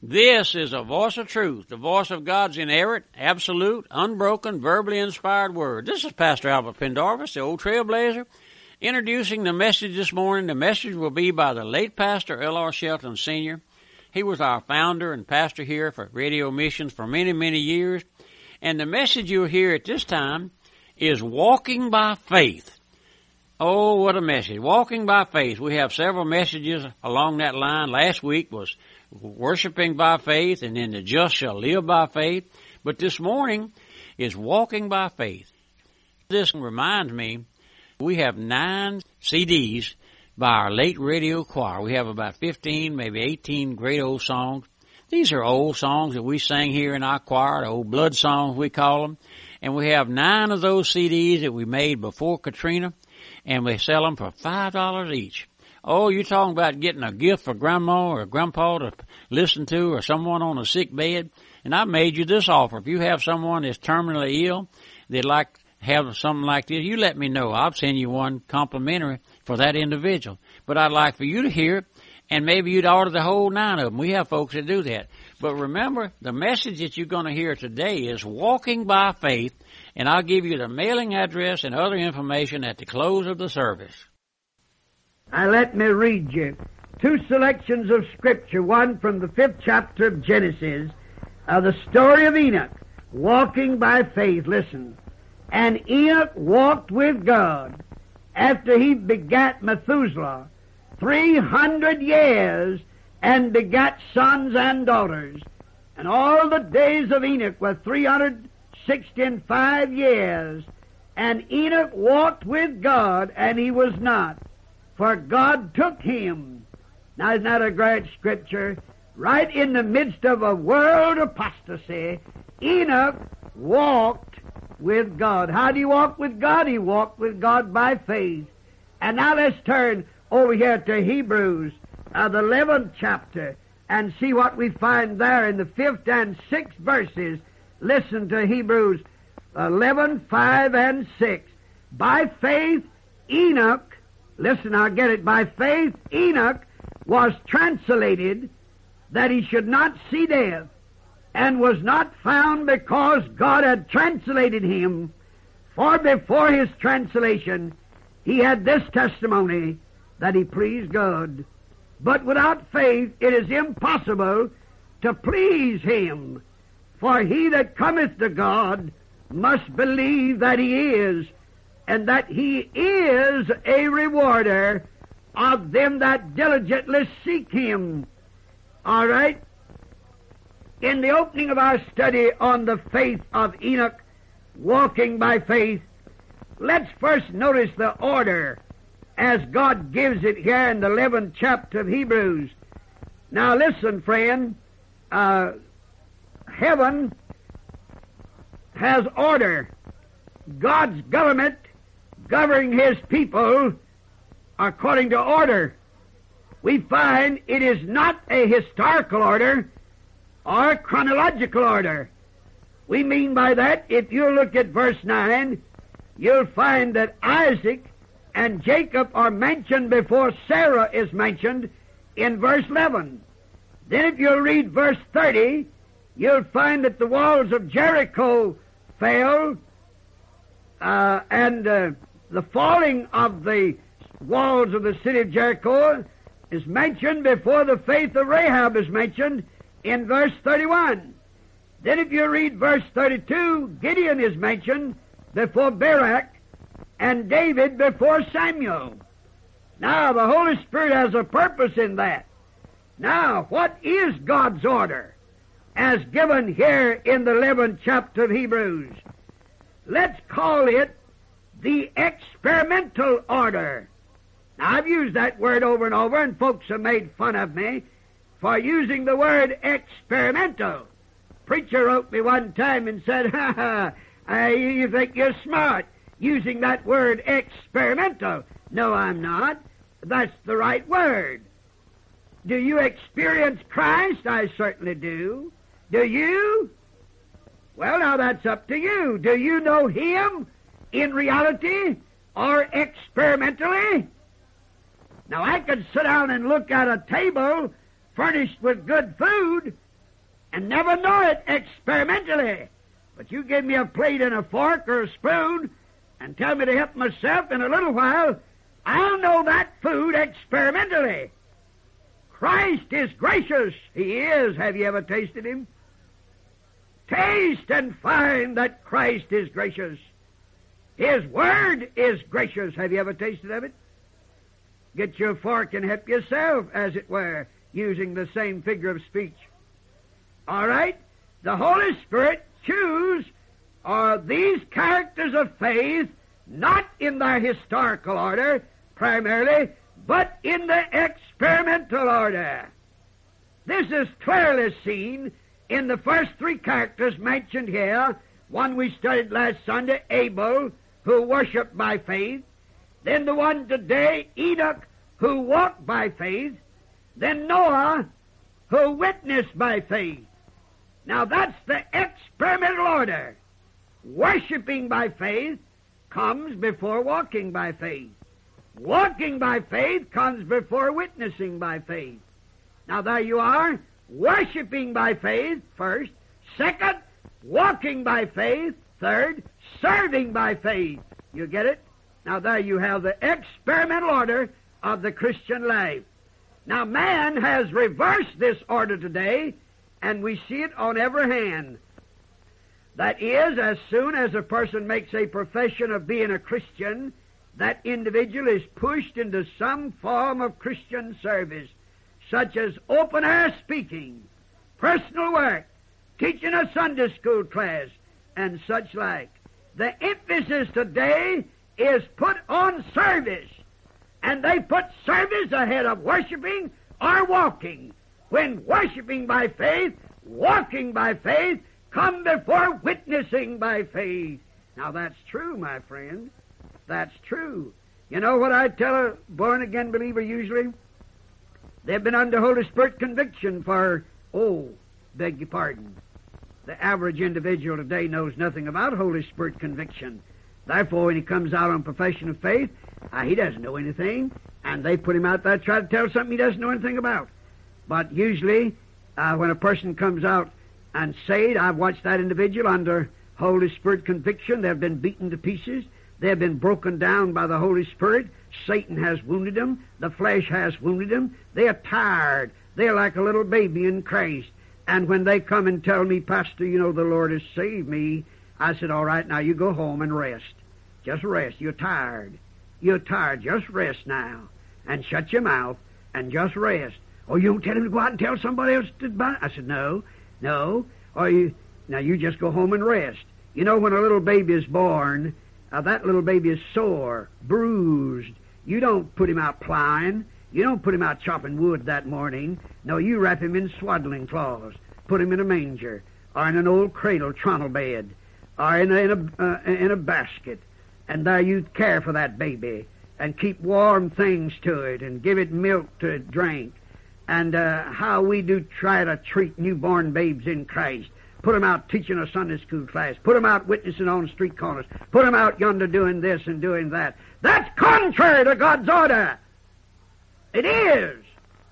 This is a voice of truth, the voice of God's inerrant, absolute, unbroken, verbally inspired word. This is Pastor Albert Pendarvis, the old trailblazer, introducing the message this morning. The message will be by the late Pastor L.R. Shelton Sr. He was our founder and pastor here for Radio Missions for many, many years. And the message you'll hear at this time is walking by faith. Oh, what a message. Walking by faith. We have several messages along that line. Last week was worshiping by faith, and then the just shall live by faith. But this morning is walking by faith. This reminds me, we have 9 CDs by our late radio choir. We have about 15, maybe 18 great old songs. These are old songs that we sang here in our choir, the old blood songs we call them. And we have 9 of those CDs that we made before Katrina, and we sell them for $5 each. Oh, you're talking about getting a gift for grandma or grandpa to listen to, or someone on a sick bed. And I made you this offer. If you have someone that's terminally ill, they'd like to have something like this, you let me know. I'll send you one complimentary for that individual. But I'd like for you to hear it, and maybe you'd order the whole 9 of them. We have folks that do that. But remember, the message that you're going to hear today is walking by faith, and I'll give you the mailing address and other information at the close of the service. Now let me read you 2 selections of Scripture, one from the 5th chapter of Genesis, the story of Enoch, walking by faith. Listen. And Enoch walked with God after he begat Methuselah 300 years, and begat sons and daughters. And all the days of Enoch were 365 years. And Enoch walked with God, and he was not, for God took him. Now, isn't that a great Scripture? Right in the midst of a world apostasy, Enoch walked with God. How do you walk with God? He walked with God by faith. And now let's turn over here to Hebrews, the 11th chapter, and see what we find there in the 5th and 6th verses. Listen to Hebrews 11, 5 and 6. By faith, Enoch, listen, I'll get it. By faith, Enoch was translated that he should not see death, and was not found because God had translated him. For before his translation, he had this testimony, that he pleased God. But without faith it is impossible to please him. For he that cometh to God must believe that he is, and that he is a rewarder of them that diligently seek him. All right? In the opening of our study on the faith of Enoch, walking by faith, let's first notice the order as God gives it here in the 11th chapter of Hebrews. Now listen, friend, heaven has order. God's government governing His people according to order. We find it is not a historical order or chronological order. We mean by that, if you look at verse 9, you'll find that Isaac and Jacob are mentioned before Sarah is mentioned in verse 11. Then if you'll read verse 30, you'll find that the walls of Jericho fell, and the falling of the walls of the city of Jericho is mentioned before the faith of Rahab is mentioned in verse 31. Then if you read verse 32, Gideon is mentioned before Barak, and David before Samuel. Now, the Holy Spirit has a purpose in that. Now, what is God's order as given here in the 11th chapter of Hebrews? Let's call it the experimental order. Now, I've used that word over and over, and folks have made fun of me for using the word experimental. Preacher wrote me one time and said, you think you're smart using that word experimental. No, I'm not. That's the right word. Do you experience Christ? I certainly do. Do you? Well, now that's up to you. Do you know Him in reality or experimentally? Now, I could sit down and look at a table furnished with good food, and never know it experimentally. But you give me a plate and a fork or a spoon and tell me to help myself in a little while, I'll know that food experimentally. Christ is gracious. He is. Have you ever tasted Him? Taste and find that Christ is gracious. His Word is gracious. Have you ever tasted of it? Get your fork and help yourself, as it were, using the same figure of speech. All right? The Holy Spirit choose these characters of faith, not in their historical order, primarily, but in the experimental order. This is clearly seen in the first three characters mentioned here. One we studied last Sunday, Abel, who worshiped by faith. Then the one today, Enoch, who walked by faith. Then Noah, who witnessed by faith. Now that's the experimental order. Worshipping by faith comes before walking by faith. Walking by faith comes before witnessing by faith. Now there you are, worshipping by faith first. Second, walking by faith. Third, serving by faith. You get it? Now there you have the experimental order of the Christian life. Now man has reversed this order today, and we see it on every hand. That is, as soon as a person makes a profession of being a Christian, that individual is pushed into some form of Christian service, such as open-air speaking, personal work, teaching a Sunday school class, and such like. The emphasis today is put on service, and they put service ahead of worshiping or walking, when worshiping by faith, walking by faith, come before witnessing by faith. Now that's true, my friend. That's true. You know what I tell a born-again believer usually? They've been under Holy Spirit conviction for, beg your pardon. The average individual today knows nothing about Holy Spirit conviction. Therefore, when he comes out on profession of faith, he doesn't know anything, and they put him out there to try to tell something he doesn't know anything about. But usually, when a person comes out and saved, I've watched that individual under Holy Spirit conviction. They've been beaten to pieces. They've been broken down by the Holy Spirit. Satan has wounded them. The flesh has wounded them. They are tired. They're like a little baby in Christ. And when they come and tell me, Pastor, you know, the Lord has saved me, I said, all right, now you go home and rest. Just rest. You're tired. You're tired. Just rest now. And shut your mouth and just rest. Oh, you don't tell him to go out and tell somebody else to buy? I said, no. Now you just go home and rest. You know, when a little baby is born, that little baby is sore, bruised. You don't put him out plowing. You don't put him out chopping wood that morning. No, you wrap him in swaddling cloths, put him in a manger, or in an old cradle trundle bed, or in a basket, and there you care for that baby, and keep warm things to it, and give it milk to drink. And how we do try to treat newborn babes in Christ. Put them out teaching a Sunday school class. Put them out witnessing on street corners. Put them out yonder doing this and doing that. That's contrary to God's order. It is.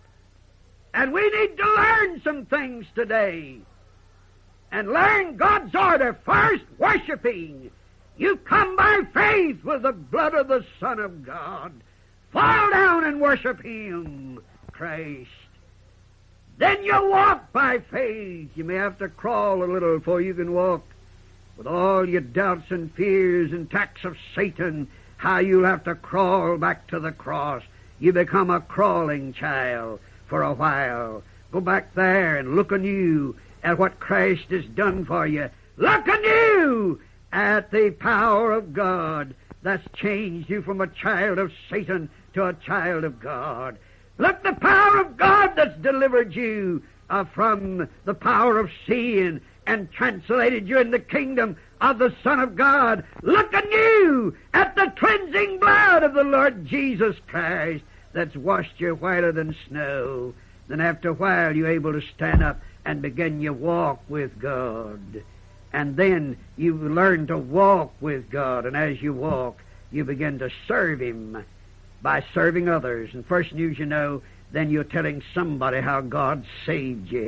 And we need to learn some things today. And learn God's order. First, worshiping. You come by faith with the blood of the Son of God. Fall down and worship Him, Christ. Then you walk by faith. You may have to crawl a little before you can walk. With all your doubts and fears and attacks of Satan, how you'll have to crawl back to the cross. You become a crawling child for a while. Go back there and look anew at what Christ has done for you. Look anew at the power of God that's changed you from a child of Satan to a child of God. Look the power of God that's delivered you from the power of sin and translated you in the kingdom of the Son of God. Look anew at the cleansing blood of the Lord Jesus Christ that's washed you whiter than snow. Then after a while you're able to stand up and begin your walk with God. And then you learn to walk with God, and as you walk, you begin to serve Him by serving others. And first news you know, then you're telling somebody how God saved you.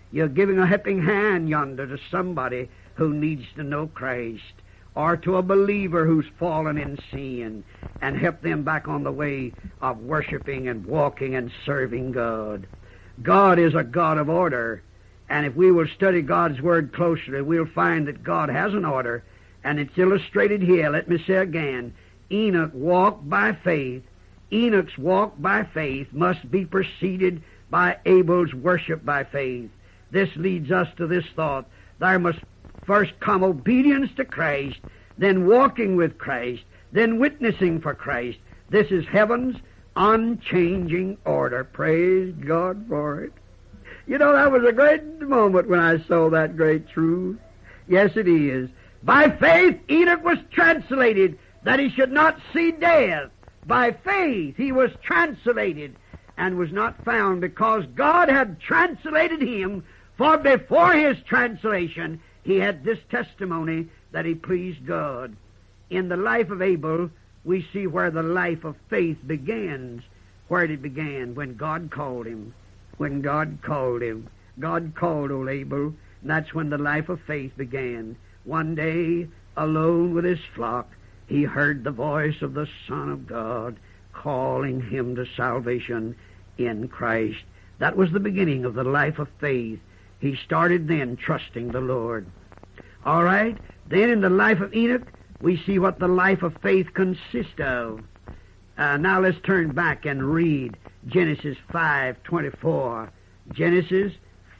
You're giving a helping hand yonder to somebody who needs to know Christ, or to a believer who's fallen in sin, and help them back on the way of worshiping and walking and serving God. God is a God of order, and if we will study God's Word closely, we'll find that God has an order, and it's illustrated here. Let me say again, Enoch walked by faith. Enoch's walk by faith must be preceded by Abel's worship by faith. This leads us to this thought. There must first come obedience to Christ, then walking with Christ, then witnessing for Christ. This is heaven's unchanging order. Praise God for it. You know, that was a great moment when I saw that great truth. Yes, it is. By faith, Enoch was translated that he should not see death. By faith, he was translated and was not found, because God had translated him, for before his translation, he had this testimony that he pleased God. In the life of Abel, we see where the life of faith begins. Where it began, when God called him. When God called him. God called old Abel, and that's when the life of faith began. One day, alone with his flock, he heard the voice of the Son of God calling him to salvation in Christ. That was the beginning of the life of faith. He started then trusting the Lord. All right, then in the life of Enoch, we see what the life of faith consists of. Now let's turn back and read Genesis 5:24. Genesis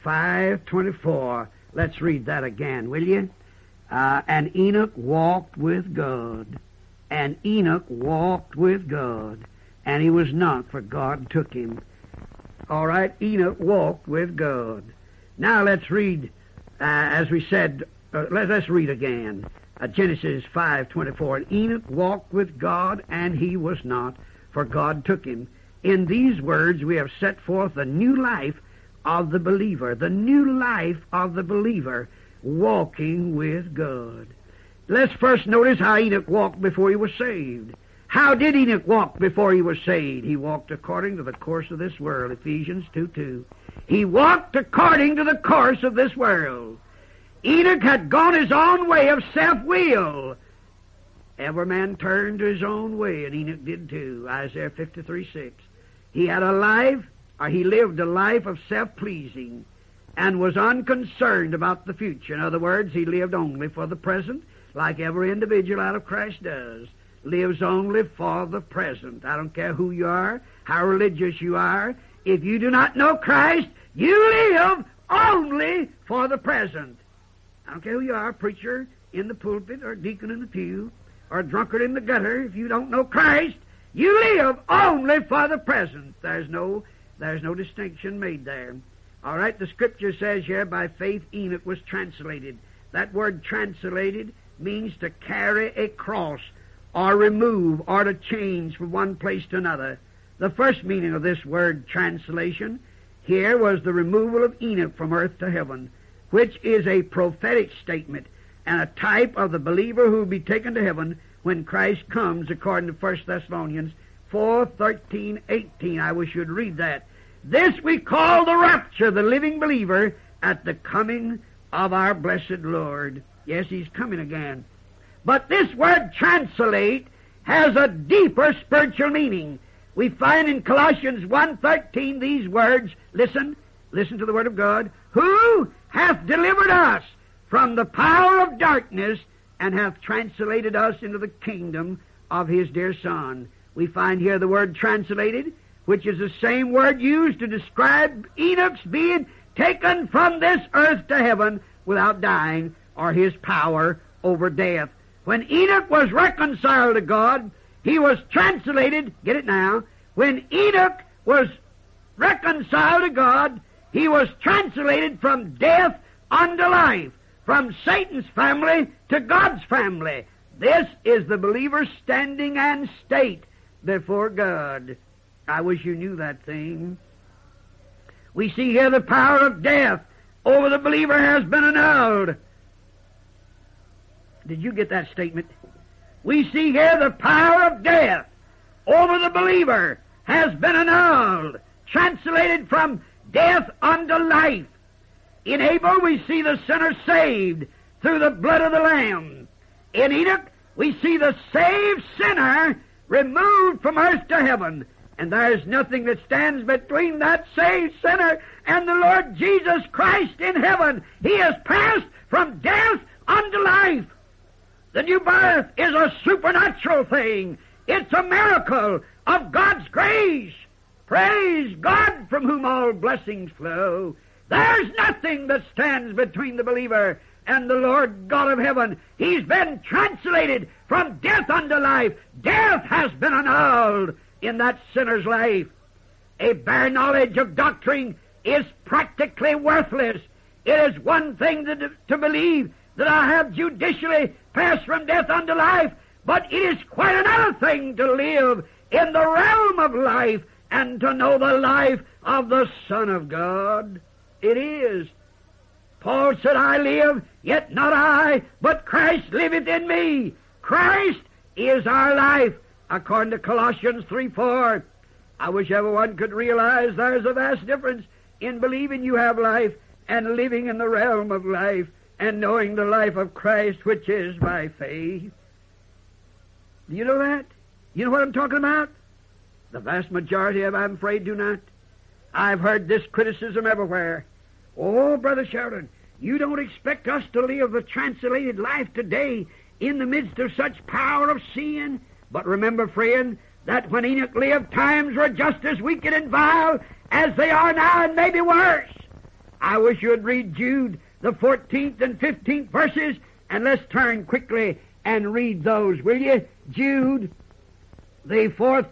5:24. Let's read that again, will you? And Enoch walked with God. And Enoch walked with God. And he was not, for God took him. All right, Enoch walked with God. Now let's read, as we said, let's read again. Genesis 5:24. And Enoch walked with God, and he was not, for God took him. In these words we have set forth the new life of the believer. The new life of the believer, walking with God. Let's first notice how Enoch walked before he was saved. How did Enoch walk before he was saved? He walked according to the course of this world, Ephesians 2:2. He walked according to the course of this world. Enoch had gone his own way of self-will. Every man turned to his own way, and Enoch did too. Isaiah 53:6. He had a life, or he lived a life of self-pleasing, and was unconcerned about the future. In other words, he lived only for the present, like every individual out of Christ does. Lives only for the present. I don't care who you are, how religious you are. If you do not know Christ, you live only for the present. I don't care who you are, preacher in the pulpit, or deacon in the pew, or drunkard in the gutter. If you don't know Christ, you live only for the present. There's no distinction made there. All right, the Scripture says here, by faith Enoch was translated. That word translated means to carry a cross, or remove, or to change from one place to another. The first meaning of this word translation here was the removal of Enoch from earth to heaven, which is a prophetic statement and a type of the believer who will be taken to heaven when Christ comes, according to 1 Thessalonians 4:13-18. I wish you'd read that. This we call the rapture, the living believer, at the coming of our blessed Lord. Yes, he's coming again. But this word translate has a deeper spiritual meaning. We find in Colossians 1:13 these words, listen to the word of God, who hath delivered us from the power of darkness and hath translated us into the kingdom of his dear Son. We find here the word translated, which is the same word used to describe Enoch's being taken from this earth to heaven without dying, or his power over death. When Enoch was reconciled to God, he was translated, get it now, when Enoch was reconciled to God, he was translated from death unto life, from Satan's family to God's family. This is the believer's standing and state before God. I wish you knew that thing. We see here the power of death over the believer has been annulled. Did you get that statement? We see here the power of death over the believer has been annulled, translated from death unto life. In Abel, we see the sinner saved through the blood of the Lamb. In Enoch, we see the saved sinner removed from earth to heaven. And there's nothing that stands between that saved sinner and the Lord Jesus Christ in heaven. He has passed from death unto life. The new birth is a supernatural thing. It's a miracle of God's grace. Praise God, from whom all blessings flow. There's nothing that stands between the believer and the Lord God of heaven. He's been translated from death unto life. Death has been annulled in that sinner's life. A bare knowledge of doctrine is practically worthless. It is one thing to believe that I have judicially passed from death unto life, but it is quite another thing to live in the realm of life and to know the life of the Son of God. It is. Paul said, I live, yet not I, but Christ liveth in me. Christ is our life, according to Colossians 3:4. I wish everyone could realize there's a vast difference in believing you have life and living in the realm of life and knowing the life of Christ, which is by faith. Do you know that? You know what I'm talking about? The vast majority of, I'm afraid, do not. I've heard this criticism everywhere. Oh, Brother Sheridan, you don't expect us to live a translated life today in the midst of such power of sin. But remember, friend, that when Enoch lived, times were just as wicked and vile as they are now, and maybe worse. I wish you would read Jude, the 14th and 15th verses, and let's turn quickly and read those, will you? Jude, the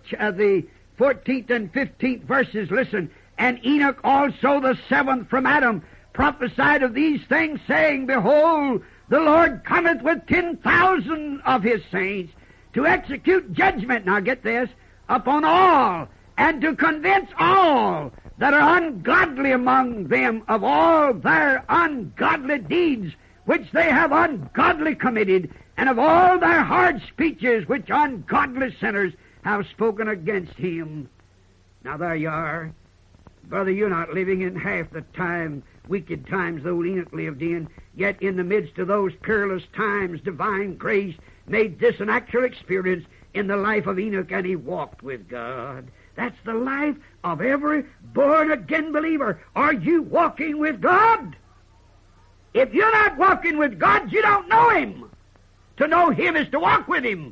14th and 15th verses, listen. And Enoch also, the seventh from Adam, prophesied of these things, saying, Behold, the Lord cometh with 10,000 of his saints to execute judgment, now get this, upon all, and to convince all that are ungodly among them of all their ungodly deeds which they have ungodly committed, and of all their hard speeches which ungodly sinners have spoken against him. Now there you are. Brother, you're not living in half the wicked times the old Enoch lived in, yet in the midst of those peerless times, divine grace made this an actual experience in the life of Enoch, and he walked with God. That's the life of every born-again believer. Are you walking with God? If you're not walking with God, you don't know Him. To know Him is to walk with Him.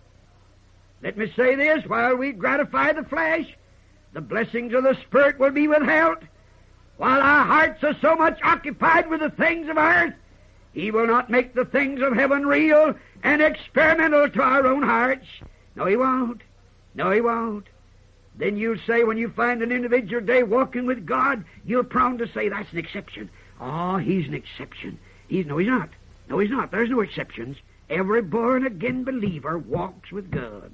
Let me say this, while we gratify the flesh, the blessings of the Spirit will be withheld. While our hearts are so much occupied with the things of earth, He will not make the things of heaven real and experimental to our own hearts. No, He won't. No, He won't. Then you'll say, when you find an individual today walking with God, you're prone to say, that's an exception. Oh, he's an exception. No, he's not. No, he's not. There's no exceptions. Every born-again believer walks with God.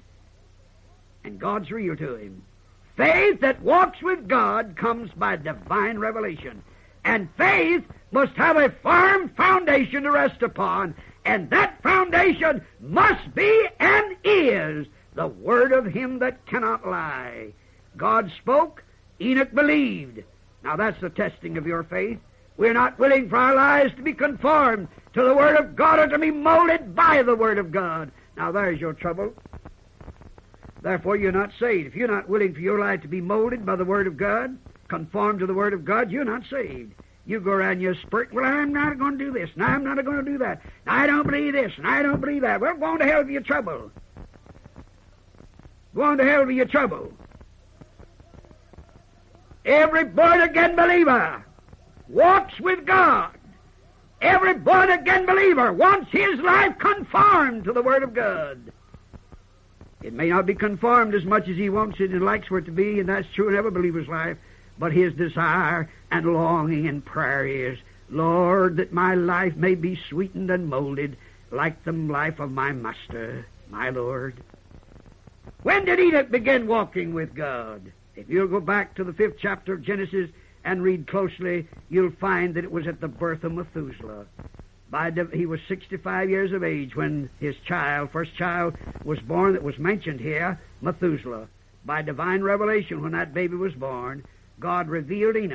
And God's real to him. Faith that walks with God comes by divine revelation. And faith must have a firm foundation to rest upon. And that foundation must be and is the word of Him that cannot lie. God spoke, Enoch believed. Now that's the testing of your faith. We're not willing for our lives to be conformed to the Word of God or to be molded by the Word of God. Now there's your trouble. Therefore you're not saved. If you're not willing for your life to be molded by the Word of God, conformed to the Word of God, you're not saved. You go around your spurt, well, I'm not going to do this, and I'm not going to do that. I don't believe this, and I don't believe that. Well, go on to hell with your trouble. Go on to hell with your trouble. Every born-again believer walks with God. Every born-again believer wants his life conformed to the Word of God. It may not be conformed as much as he wants it and likes for it to be, and that's true in every believer's life, but his desire and longing and prayer is, Lord, that my life may be sweetened and molded like the life of my Master, my Lord. When did Enoch begin walking with God? If you'll go back to the 5th chapter of Genesis and read closely, you'll find that it was at the birth of Methuselah. He was 65 years of age when his first child, was born that was mentioned here, Methuselah. By divine revelation, when that baby was born, God revealed Enoch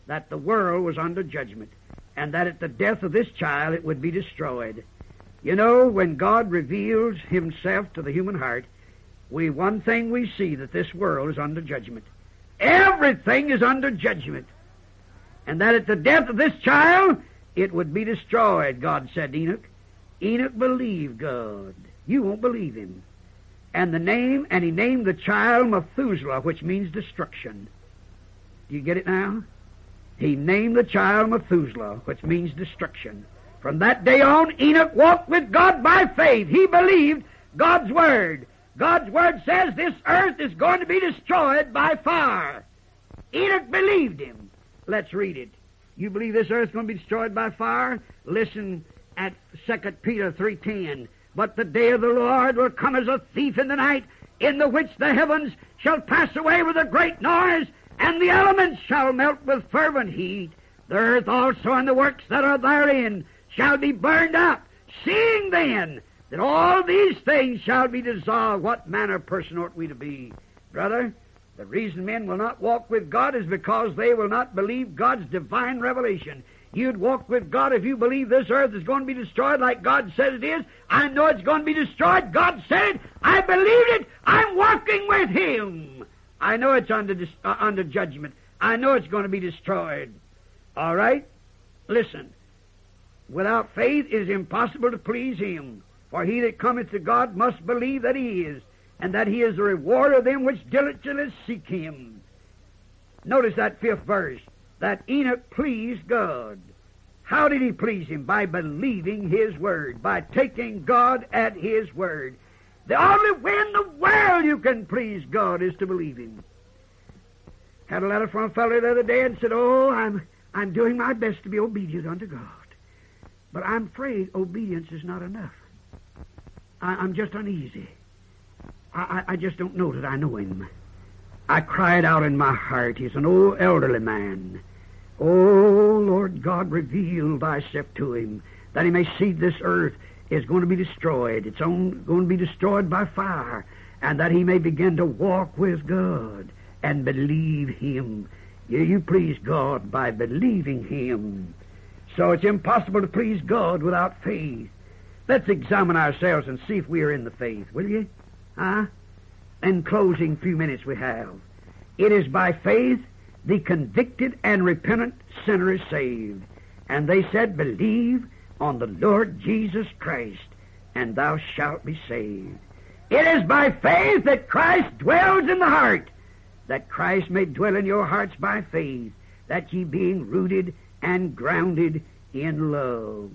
that the world was under judgment, and that at the death of this child it would be destroyed. You know, when God reveals himself to the human heart, one thing we see, that this world is under judgment. Everything is under judgment. And that at the death of this child, it would be destroyed, God said to Enoch. Enoch believed God. You won't believe him. And he named the child Methuselah, which means destruction. Do you get it now? He named the child Methuselah, which means destruction. From that day on, Enoch walked with God by faith. He believed God's Word. God's Word says this earth is going to be destroyed by fire. Enoch believed him. Let's read it. You believe this earth is going to be destroyed by fire? Listen at 2 Peter 3:10. But the day of the Lord will come as a thief in the night, in the which the heavens shall pass away with a great noise, and the elements shall melt with fervent heat. The earth also and the works that are therein shall be burned up. Seeing then that all these things shall be dissolved, what manner of person ought we to be? Brother, the reason men will not walk with God is because they will not believe God's divine revelation. You'd walk with God if you believe this earth is going to be destroyed like God said it is. I know it's going to be destroyed. God said it. I believed it. I'm walking with Him. I know it's under judgment. I know it's going to be destroyed. All right? Listen. Without faith it is impossible to please Him. For he that cometh to God must believe that He is, and that He is the rewarder of them which diligently seek Him. Notice that 5th verse. That Enoch pleased God. How did he please Him? By believing His Word, by taking God at His Word. The only way in the world you can please God is to believe Him. Had a letter from a fellow the other day and said, "Oh, I'm doing my best to be obedient unto God, but I'm afraid obedience is not enough. I'm just uneasy. I just don't know that I know Him." I cried out in my heart. He's an old elderly man. "Oh, Lord God, reveal Thyself to him, that he may see this earth is going to be destroyed. It's going to be destroyed by fire, and that he may begin to walk with God and believe Him." You please God by believing Him. So it's impossible to please God without faith. Let's examine ourselves and see if we are in the faith, will you? In closing few minutes we have. It is by faith the convicted and repentant sinner is saved. And they said, "Believe on the Lord Jesus Christ, and thou shalt be saved." It is by faith that Christ dwells in the heart, that Christ may dwell in your hearts by faith, that ye being rooted and grounded in love.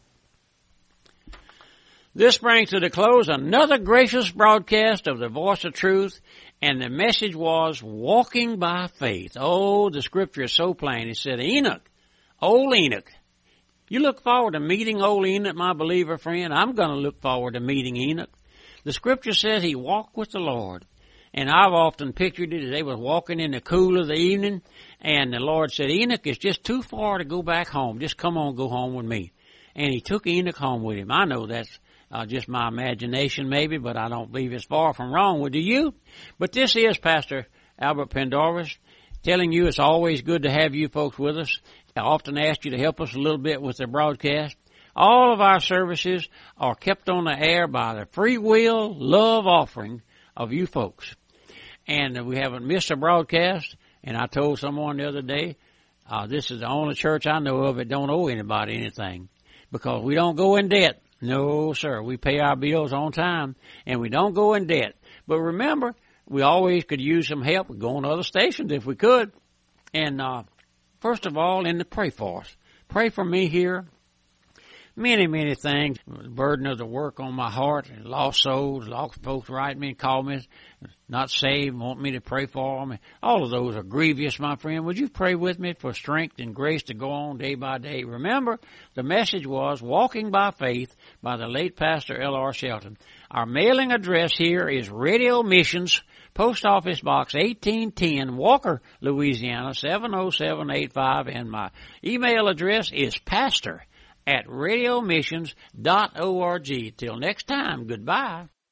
This brings to the close another gracious broadcast of the Voice of Truth, and the message was walking by faith. Oh, the Scripture is so plain. It said, Enoch, old Enoch. You look forward to meeting old Enoch, my believer friend. I'm going to look forward to meeting Enoch. The Scripture says he walked with the Lord. And I've often pictured it as they was walking in the cool of the evening, and the Lord said, "Enoch, it's just too far to go back home. Just come on, go home with me." And He took Enoch home with Him. I know that's just my imagination maybe, but I don't believe it's far from wrong. Do you? But this is Pastor Albert Pendarvis telling you it's always good to have you folks with us. I often ask you to help us a little bit with the broadcast. All of our services are kept on the air by the free will love offering of you folks. And we haven't missed a broadcast. And I told someone the other day, this is the only church I know of that don't owe anybody anything, because we don't go in debt. No, sir. We pay our bills on time, and we don't go in debt. But remember, we always could use some help. We go on other stations if we could. And first of all, pray for us. Pray for me here. Many, many things. The burden of the work on my heart. Lost souls. Lost folks write me and call me. Not saved. Want me to pray for them. All of those are grievous, my friend. Would you pray with me for strength and grace to go on day by day? Remember, the message was Walking by Faith by the late Pastor L.R. Shelton. Our mailing address here is Radio Missions, Post Office Box 1810, Walker, Louisiana, 70785. And my email address is pastor@radiomissions.org. Till next time, goodbye.